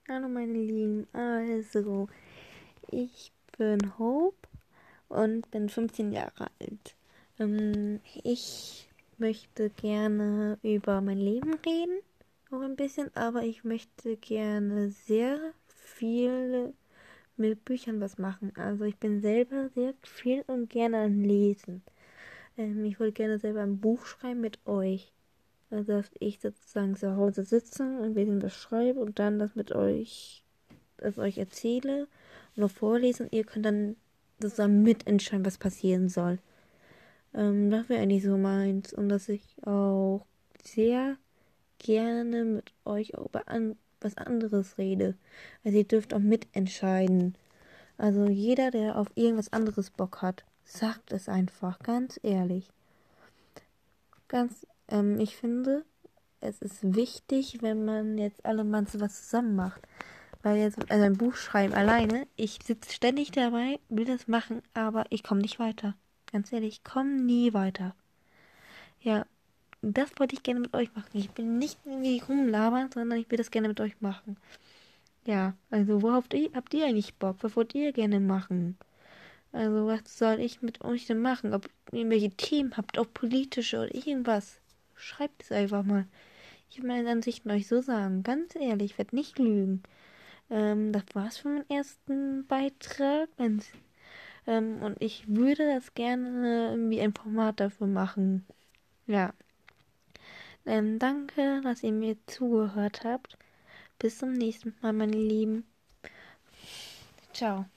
Hallo meine Lieben, also ich bin Hope und bin 15 Jahre alt. Ich möchte gerne über mein Leben reden, auch ein bisschen, aber ich möchte gerne sehr viel mit Büchern was machen. Also ich bin selber sehr viel und gerne am Lesen. Ich würde gerne selber ein Buch schreiben mit euch. Also dass ich sozusagen zu Hause sitze und ein bisschen was schreibe und dann das euch erzähle und noch vorlese und ihr könnt dann sozusagen mitentscheiden, was passieren soll. Das wäre eigentlich so meins. Und dass ich auch sehr gerne mit euch auch über was anderes rede. Also ihr dürft auch mitentscheiden. Also jeder, der auf irgendwas anderes Bock hat, sagt es einfach, ganz ehrlich. Ich finde, es ist wichtig, wenn man jetzt alle mal so was zusammen macht. Weil jetzt, also ein Buch schreiben alleine, ich sitze ständig dabei, will das machen, aber ich komme nicht weiter. Ganz ehrlich, ich komme nie weiter. Ja, das wollte ich gerne mit euch machen. Ich will nicht irgendwie rumlabern, sondern ich will das gerne mit euch machen. Ja, also habt ihr eigentlich Bock? Was wollt ihr gerne machen? Also was soll ich mit euch denn machen? Ob ihr irgendwelche Themen habt, auch politische oder irgendwas? Schreibt es einfach mal. Ich will meine Ansichten euch so sagen. Ganz ehrlich, ich werde nicht lügen. Das war's für meinen ersten Beitrag. Und ich würde das gerne irgendwie ein Format dafür machen. Ja. Danke, dass ihr mir zugehört habt. Bis zum nächsten Mal, meine Lieben. Ciao.